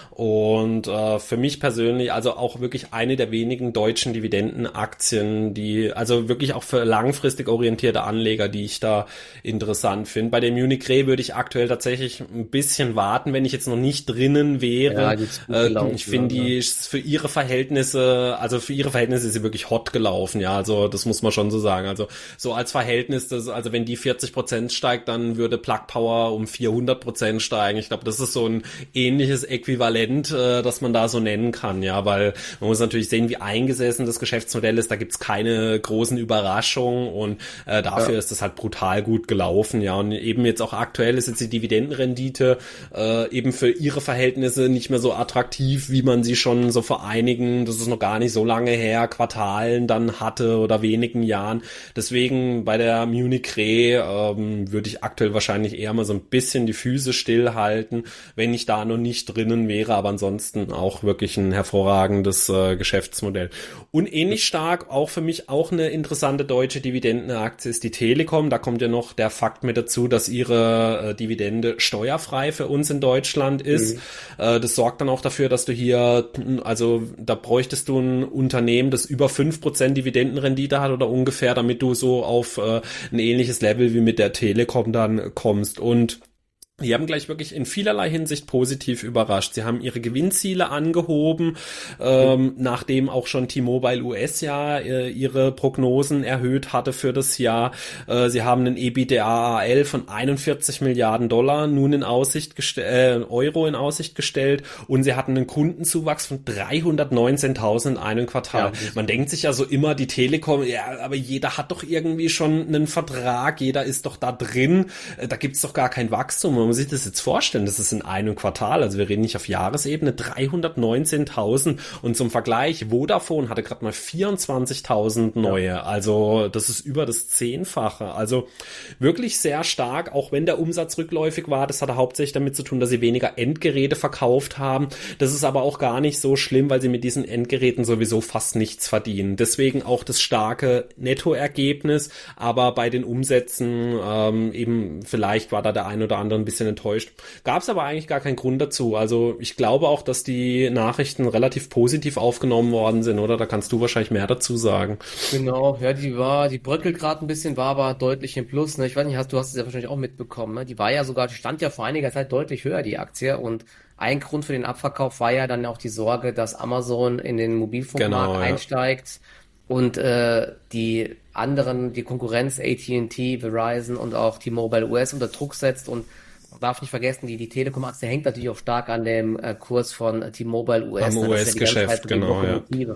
B: Und äh, für mich persönlich also auch wirklich eine der wenigen deutschen Dividendenaktien, die also wirklich auch für langfristig orientierte Anleger, die ich da interessant finde. Bei der Munich Re würde ich aktuell tatsächlich ein bisschen warten, wenn ich jetzt noch nicht drinnen wäre. Ja, äh, ich finde, die ist für ihre Verhältnisse, also für ihre Verhältnisse ist sie wirklich hot gelaufen. Ja, also das muss man schon so sagen. Also so als Verhältnis, das, also wenn die vierzig Prozent steigt, dann würde Plug Power um vierhundert Prozent steigen. Ich glaube, das ist so ein ähnliches Äquivalent, das man da so nennen kann, ja, weil man muss natürlich sehen, wie eingesessen das Geschäftsmodell ist, da gibt's keine großen Überraschungen und äh, dafür ja. ist das halt brutal gut gelaufen, ja, und eben jetzt auch aktuell ist jetzt die Dividendenrendite äh, eben für ihre Verhältnisse nicht mehr so attraktiv, wie man sie schon so vor einigen, das ist noch gar nicht so lange her, Quartalen dann hatte oder wenigen Jahren, deswegen bei der Munich Re ähm, würde ich aktuell wahrscheinlich eher mal so ein bisschen die Füße stillhalten, wenn ich da noch nicht drinnen wäre, aber ansonsten auch wirklich ein hervorragendes äh, Geschäftsmodell. Und ähnlich stark, auch für mich auch eine interessante deutsche Dividendenaktie ist die Telekom. Da kommt ja noch der Fakt mit dazu, dass ihre äh, Dividende steuerfrei für uns in Deutschland ist. Mhm. Äh, das sorgt dann auch dafür, dass du hier, also da bräuchtest du ein Unternehmen, das über fünf Prozent Dividendenrendite hat oder ungefähr, damit du so auf äh, ein ähnliches Level wie mit der Telekom dann kommst. Und die haben gleich wirklich in vielerlei Hinsicht positiv überrascht. Sie haben ihre Gewinnziele angehoben, ähm, nachdem auch schon T-Mobile U S ja äh, ihre Prognosen erhöht hatte für das Jahr. Äh, sie haben einen EBITDA von einundvierzig Milliarden Dollar nun in Aussicht gestellt, äh, Euro in Aussicht gestellt und sie hatten einen Kundenzuwachs von dreihundertneunzehntausend in einem Quartal. Ja, man denkt sich ja so immer, die Telekom, ja, aber jeder hat doch irgendwie schon einen Vertrag, jeder ist doch da drin, äh, da gibt's doch gar kein Wachstum. Man muss sich das jetzt vorstellen, das ist in einem Quartal, also wir reden nicht auf Jahresebene, dreihundertneunzehntausend und zum Vergleich, Vodafone hatte gerade mal vierundzwanzigtausend neue, ja. Also das ist über das Zehnfache, also wirklich sehr stark, auch wenn der Umsatz rückläufig war, das hatte hauptsächlich damit zu tun, dass sie weniger Endgeräte verkauft haben, das ist aber auch gar nicht so schlimm, weil sie mit diesen Endgeräten sowieso fast nichts verdienen, deswegen auch das starke Nettoergebnis, aber bei den Umsätzen ähm, eben, vielleicht war da der ein oder andere ein bisschen enttäuscht. Gab es aber eigentlich gar keinen Grund dazu. Also ich glaube auch, dass die Nachrichten relativ positiv aufgenommen worden sind, oder? Da kannst du wahrscheinlich mehr dazu sagen.
A: Genau, ja, die war, die bröckelt gerade ein bisschen, war aber deutlich im Plus. Ne? Ich weiß nicht, hast, du hast es ja wahrscheinlich auch mitbekommen. Ne? Die war ja sogar, die stand ja vor einiger Zeit deutlich höher, die Aktie. Und ein Grund für den Abverkauf war ja dann auch die Sorge, dass Amazon in den Mobilfunkmarkt genau, einsteigt ja. und äh, die anderen, die Konkurrenz A T and T, Verizon und auch T-Mobile U S unter Druck setzt und man darf nicht vergessen, die, die Telekom-Aktie hängt natürlich auch stark an dem äh, Kurs von äh, T-Mobile U S.
B: Am
A: ne?
B: U S-Geschäft, ja genau, ja.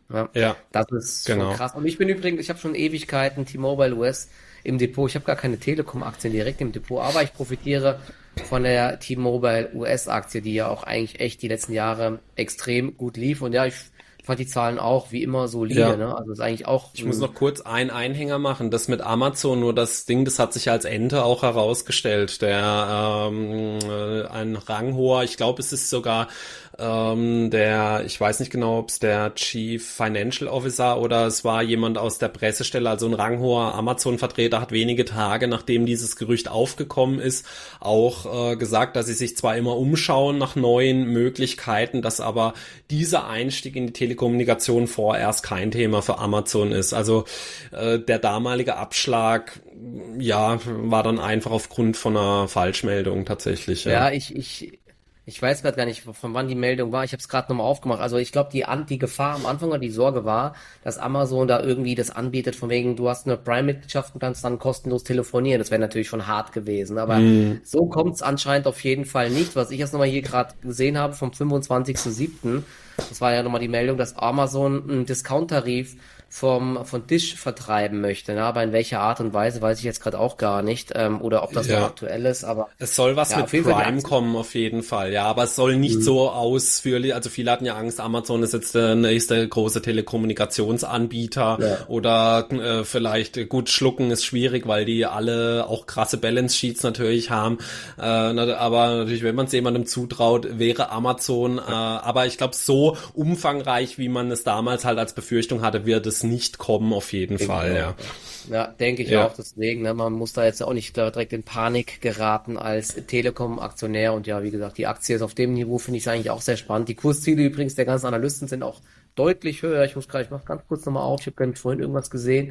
A: Ja,
B: Ja,
A: das ist schon
B: genau.
A: krass. Und ich bin übrigens, ich habe schon Ewigkeiten T-Mobile U S im Depot. Ich habe gar keine Telekom-Aktien direkt im Depot, aber ich profitiere von der T-Mobile U S-Aktie, die ja auch eigentlich echt die letzten Jahre extrem gut lief. Und ja, ich fand die Zahlen auch wie immer solide,
B: Ja.
A: ne? Also ist eigentlich auch
B: Ich muss
A: ein,
B: noch kurz einen Einhänger machen. Das mit Amazon, nur das Ding, das hat sich als Ente auch herausgestellt. Der ähm, äh, ein ranghoher, ich glaube, es ist sogar ähm, der, ich weiß nicht genau, ob es der Chief Financial Officer oder es war jemand aus der Pressestelle, also ein ranghoher Amazon-Vertreter, hat wenige Tage, nachdem dieses Gerücht aufgekommen ist, auch äh, gesagt, dass sie sich zwar immer umschauen nach neuen Möglichkeiten, dass aber dieser Einstieg in die Telekommunikation vorerst kein Thema für Amazon ist. Also äh, der damalige Abschlag, ja, war dann einfach aufgrund von einer Falschmeldung tatsächlich, ja.
A: ja, ich, ich, ich weiß gerade gar nicht, von wann die Meldung war. Ich habe es gerade nochmal aufgemacht. Also ich glaube, die, An- die Gefahr am Anfang oder die Sorge war, dass Amazon da irgendwie das anbietet, von wegen, du hast eine Prime-Mitgliedschaft und kannst dann kostenlos telefonieren. Das wäre natürlich schon hart gewesen. Aber
B: Mm,
A: so kommt es anscheinend auf jeden Fall nicht. Was ich jetzt nochmal hier gerade gesehen habe vom fünfundzwanzigsten siebten, das war ja nochmal die Meldung, dass Amazon einen Discount-Tarif vom, von Dish vertreiben möchte. Ne? Aber in welcher Art und Weise, weiß ich jetzt gerade auch gar nicht. Ähm, oder ob das noch
B: ja.
A: aktuell ist. Aber
B: Es soll was
A: ja,
B: mit
A: auf jeden Fall die
B: Prime
A: Aktie.
B: kommen, auf jeden Fall, ja, aber es soll nicht
A: Mhm.
B: so ausführlich, also viele hatten ja Angst, Amazon ist jetzt der nächste große Telekommunikationsanbieter
A: Ja.
B: oder äh, vielleicht, äh, gut, schlucken ist schwierig, weil die alle auch krasse Balance Sheets natürlich haben, äh, na, aber natürlich, wenn man es jemandem zutraut, wäre Amazon, äh, aber ich glaube, so umfangreich, wie man es damals halt als Befürchtung hatte, wird es nicht kommen, auf jeden
A: Denke ich
B: Fall,
A: auch.
B: ja.
A: Ja, ja, denke ich
B: Ja,
A: auch. Deswegen, ne, man muss da jetzt auch nicht da direkt in Panik geraten als Telekom-Aktionär. Und ja, wie gesagt, die Aktie ist auf dem Niveau, finde ich es eigentlich auch sehr spannend. Die Kursziele übrigens der ganzen Analysten sind auch deutlich höher. Ich muss gerade, ich mache ganz kurz nochmal auf. Ich habe nämlich vorhin irgendwas gesehen.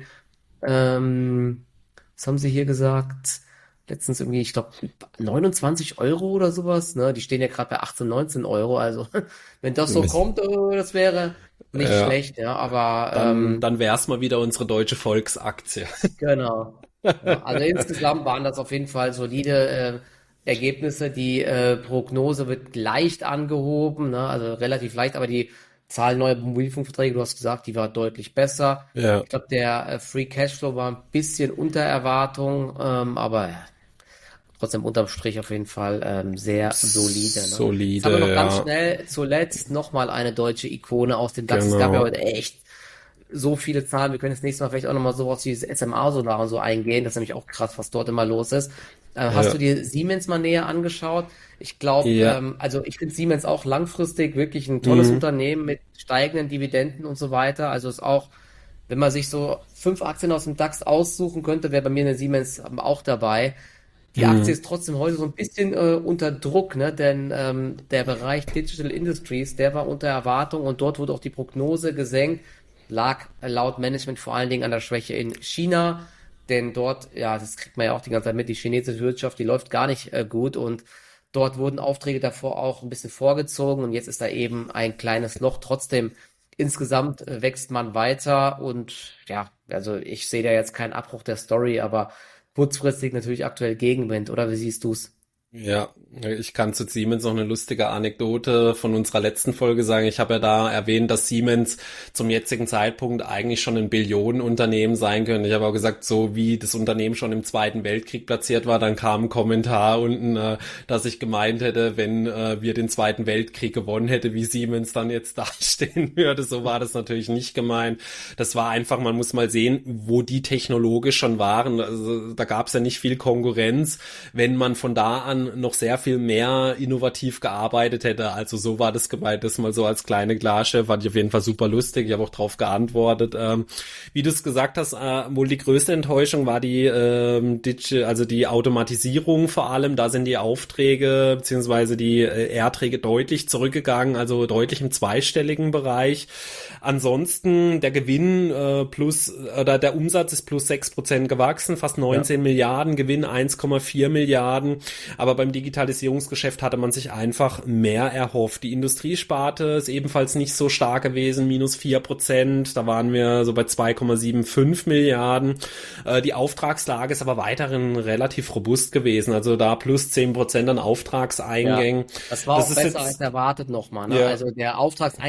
A: Ähm, Was haben sie hier gesagt? Letztens irgendwie, ich glaube, neunundzwanzig Euro oder sowas. Ne? Die stehen ja gerade bei achtzehn, neunzehn Euro. Also, wenn das so kommt, äh, das wäre nicht
B: ja.
A: schlecht. Ja, aber
B: Dann,
A: ähm,
B: dann wär's mal wieder unsere deutsche Volksaktie.
A: genau. Ja, also insgesamt waren das auf jeden Fall solide äh, Ergebnisse. Die äh, Prognose wird leicht angehoben, ne? Also relativ leicht, aber die Zahl neuer Mobilfunkverträge, du hast gesagt, die war deutlich besser.
B: Ja.
A: Ich glaube, der äh, Free Cashflow war ein bisschen unter Erwartung, ähm, aber ja, trotzdem unterm Strich auf jeden Fall ähm, sehr solide. Ne? Jetzt haben wir
B: Solide,
A: noch ganz
B: ja,
A: schnell zuletzt nochmal eine deutsche Ikone aus dem DAX. Es gab ja
B: genau.
A: heute echt so viele Zahlen. Wir können das nächste Mal vielleicht auch nochmal sowas wie das S M A-Solar und so eingehen. Das ist nämlich auch krass, was dort immer los ist. Äh, hast du
B: Ja,
A: dir Siemens mal näher angeschaut? Ich glaube,
B: ja,
A: ähm, also ich finde Siemens auch langfristig wirklich ein tolles
B: mhm.
A: Unternehmen mit steigenden Dividenden und so weiter. Also ist auch, wenn man sich so fünf Aktien aus dem DAX aussuchen könnte, wäre bei mir eine Siemens ähm, auch dabei. Die Aktie
B: Mhm.
A: ist trotzdem heute so ein bisschen äh, unter Druck, ne? Denn ähm, der Bereich Digital Industries, der war unter Erwartung und dort wurde auch die Prognose gesenkt, lag äh, laut Management vor allen Dingen an der Schwäche in China, denn dort, ja, das kriegt man ja auch die ganze Zeit mit, die chinesische Wirtschaft, die läuft gar nicht äh, gut und dort wurden Aufträge davor auch ein bisschen vorgezogen und jetzt ist da eben ein kleines Loch. Trotzdem, insgesamt äh, wächst man weiter und ja, also ich sehe da jetzt keinen Abbruch der Story, aber kurzfristig natürlich aktuell Gegenwind, oder wie siehst du's?
B: Ja, ich kann zu Siemens noch eine lustige Anekdote von unserer letzten Folge sagen. Ich habe ja da erwähnt, dass Siemens zum jetzigen Zeitpunkt eigentlich schon ein Billionenunternehmen sein könnte. Ich habe auch gesagt, so wie das Unternehmen schon im Zweiten Weltkrieg platziert war, dann kam ein Kommentar unten, äh, dass ich gemeint hätte, wenn äh, wir den Zweiten Weltkrieg gewonnen hätte, wie Siemens dann jetzt dastehen würde. So war das natürlich nicht gemeint. Das war einfach, man muss mal sehen, wo die technologisch schon waren. Also, da gab es ja nicht viel Konkurrenz. Wenn man von da an noch sehr viel mehr innovativ gearbeitet hätte. Also so war das gemeint, das mal so als kleine Glasche, fand ich auf jeden Fall super lustig. Ich habe auch drauf geantwortet. Ähm, wie du es gesagt hast, äh, wohl die größte Enttäuschung war die ähm, Digi- also die Automatisierung vor allem. Da sind die Aufträge beziehungsweise die äh, Erträge deutlich zurückgegangen, also deutlich im zweistelligen Bereich. Ansonsten der Gewinn äh, plus oder der Umsatz ist plus sechs Prozent gewachsen, fast
A: Ja.
B: neunzehn Milliarden, Gewinn eins Komma vier Milliarden. Aber beim Digitalisierungsgeschäft hatte man sich einfach mehr erhofft. Die Industriesparte ist ebenfalls nicht so stark gewesen, minus vier Prozent. Da waren wir so bei zwei Komma fünfundsiebzig Milliarden. Äh, die Auftragslage ist aber weiterhin relativ robust gewesen. Also da plus zehn Prozent an
A: Ja,
B: Auftragseingängen.
A: das war
B: Das
A: auch
B: ist
A: besser als
B: jetzt,
A: erwartet nochmal, ne?
B: ja,
A: Also der Auftragseingang,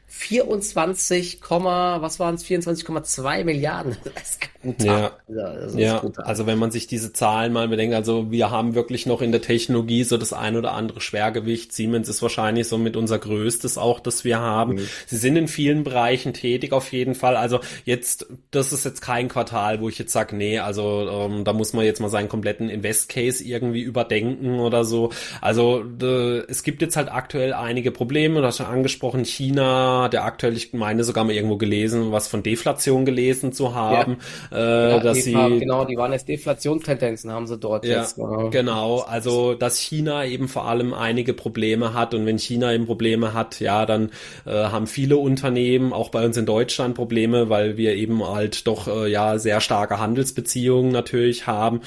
A: vierundzwanzig, was waren es? vierundzwanzig Komma zwei Milliarden. Das ist brutal.
B: Ja,
A: Das ist
B: ja,
A: brutal.
B: also wenn man sich diese Zahlen mal bedenkt, also wir haben wirklich noch in der Technologie so das ein oder andere Schwergewicht. Siemens ist wahrscheinlich so mit unser größtes auch, das wir haben.
A: Mhm.
B: Sie sind in vielen Bereichen tätig auf jeden Fall. Also jetzt, das ist jetzt kein Quartal, wo ich jetzt sage, nee, also ähm, da muss man jetzt mal seinen kompletten Invest-Case irgendwie überdenken oder so. Also äh, es gibt jetzt halt aktuell einige Probleme. Du hast schon angesprochen, China, der aktuell, ich meine sogar mal irgendwo gelesen, was von Deflation gelesen zu haben.
A: Ja.
B: Äh,
A: Ja,
B: dass
A: die
B: sie
A: haben, genau, die waren jetzt Deflationstendenzen, haben sie dort
B: ja,
A: jetzt. Genau.
B: genau. Also, dass China eben vor allem einige Probleme hat und wenn China eben Probleme hat, ja, dann äh, haben viele Unternehmen, auch bei uns in Deutschland Probleme, weil wir eben halt doch äh, ja sehr starke Handelsbeziehungen natürlich haben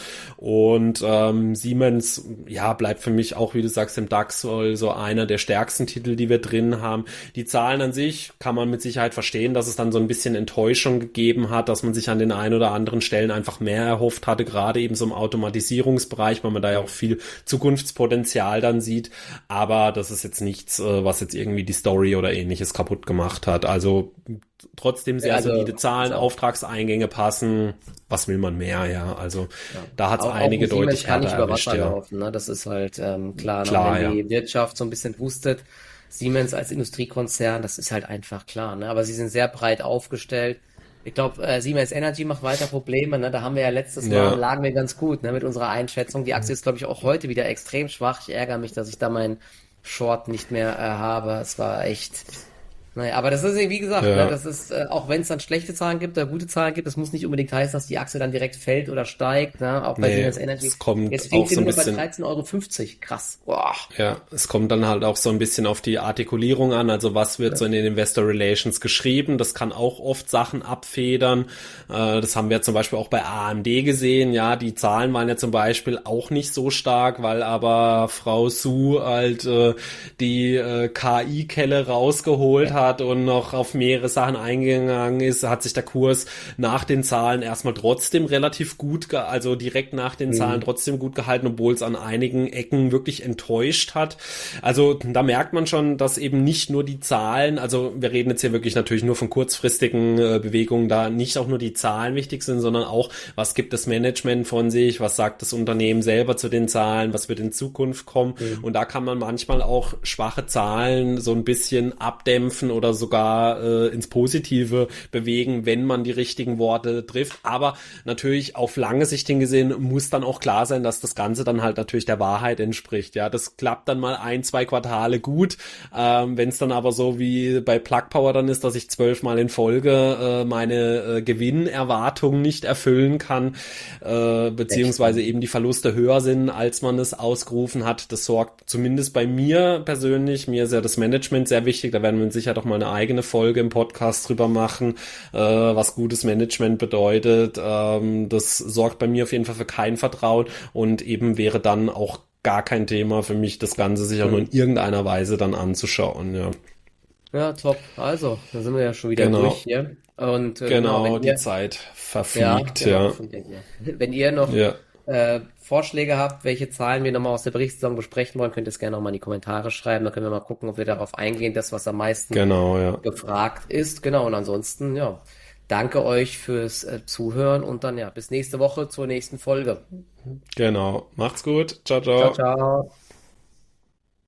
B: und ähm, Siemens, ja, bleibt für mich auch, wie du sagst, im DAX so, so einer der stärksten Titel, die wir drin haben. Die Zahlen an sich kann man mit Sicherheit verstehen, dass es dann so ein bisschen Enttäuschung gegeben hat, dass man sich an den ein oder anderen Stellen einfach mehr erhofft hatte, gerade eben so im Automatisierungsbereich, weil man da ja auch viel Zukunftspotenzial dann sieht. Aber das ist jetzt nichts, was jetzt irgendwie die Story oder ähnliches kaputt gemacht hat. Also trotzdem sehr
A: Also,
B: solide Zahlen,
A: also,
B: Auftragseingänge passen. Was will man mehr, ja? Also
A: ja.
B: da hat es
A: Auch,
B: einige
A: auch Siemens
B: deutlich
A: kann
B: härter
A: nicht über
B: erwischt,
A: Wasser
B: ja.
A: laufen, ne? Das ist halt ähm, klar, ne?
B: Klar,
A: Wenn
B: ja.
A: die Wirtschaft so ein bisschen hustet, Siemens als Industriekonzern, das ist halt einfach klar, ne? Aber sie sind sehr breit aufgestellt. Ich glaube, äh, Siemens Energy macht weiter Probleme, ne? Da haben wir ja letztes Mal,
B: Ja.
A: lagen wir ganz gut, ne? Mit unserer Einschätzung. Die Aktie ist, glaube ich, auch heute wieder extrem schwach. Ich ärgere mich, dass ich da meinen Short nicht mehr äh, habe. Es war echt. Naja, aber das ist, wie gesagt,
B: Ja.
A: ne, das ist, äh, auch wenn es dann schlechte Zahlen gibt oder gute Zahlen gibt, das muss nicht unbedingt heißen, dass die Aktie dann direkt fällt oder steigt, ne? Auch bei
B: Nee,
A: Siemens Energy.
B: es kommt
A: Jetzt
B: auch
A: steht sie
B: so ein
A: nur bei
B: bisschen-
A: dreizehn Euro fünfzig. Krass. Boah.
B: Ja, es kommt dann halt auch so ein bisschen auf die Artikulierung an, also was wird so in den Investor Relations geschrieben, das kann auch oft Sachen abfedern, äh, das haben wir zum Beispiel auch bei A M D gesehen, ja, die Zahlen waren ja zum Beispiel auch nicht so stark, weil aber Frau Su halt äh, die äh, K I-Kelle rausgeholt
A: Ja.
B: hat und noch auf mehrere Sachen eingegangen ist, hat sich der Kurs nach den Zahlen erstmal trotzdem relativ gut, ge- also direkt nach den
A: Mhm.
B: Zahlen trotzdem gut gehalten, obwohl es an einigen Ecken wirklich enttäuscht hat. Also da merkt man schon, dass eben nicht nur die Zahlen, also wir reden jetzt hier wirklich natürlich nur von kurzfristigen äh, Bewegungen, da nicht auch nur die Zahlen wichtig sind, sondern auch, was gibt das Management von sich, was sagt das Unternehmen selber zu den Zahlen, was wird in Zukunft kommen.
A: Mhm.
B: Und da kann man manchmal auch schwache Zahlen so ein bisschen abdämpfen oder sogar äh, ins Positive bewegen, wenn man die richtigen Worte trifft. Aber natürlich auf lange Sicht hingesehen muss dann auch klar sein, dass das Ganze dann halt natürlich der Wahrheit entspricht. Ja, das klappt dann mal ein, zwei Quartale gut. Ähm, wenn es dann aber so wie bei Plug Power dann ist, dass ich zwölfmal in Folge äh, meine äh, Gewinnerwartungen nicht erfüllen kann, äh, beziehungsweise eben die Verluste höher sind, als man es ausgerufen hat. Das sorgt zumindest bei mir persönlich, mir ist ja das Management sehr wichtig, da werden wir sicher doch mal eine eigene Folge im Podcast drüber machen, äh, was gutes Management bedeutet. Ähm, das sorgt bei mir auf jeden Fall für kein Vertrauen und eben wäre dann auch gar kein Thema für mich, das Ganze sich auch nur in irgendeiner Weise dann anzuschauen, ja.
A: Ja, top. Also, da sind wir ja schon wieder
B: Genau.
A: durch hier. Und äh,
B: Genau,
A: wenn
B: die
A: ihr,
B: Zeit
A: ja,
B: verfliegt,
A: genau,
B: ja.
A: von dem her. Wenn ihr noch
B: Ja,
A: äh, Vorschläge habt, welche Zahlen wir nochmal aus der Berichtssaison besprechen wollen, könnt ihr es gerne nochmal in die Kommentare schreiben. Dann können wir mal gucken, ob wir darauf eingehen, das, was am meisten
B: genau, ja.
A: gefragt ist. Genau, und ansonsten, ja, danke euch fürs äh, Zuhören und dann ja, bis nächste Woche zur nächsten Folge.
B: Genau. Macht's gut. Ciao,
A: Ciao,
B: ciao.
A: ciao.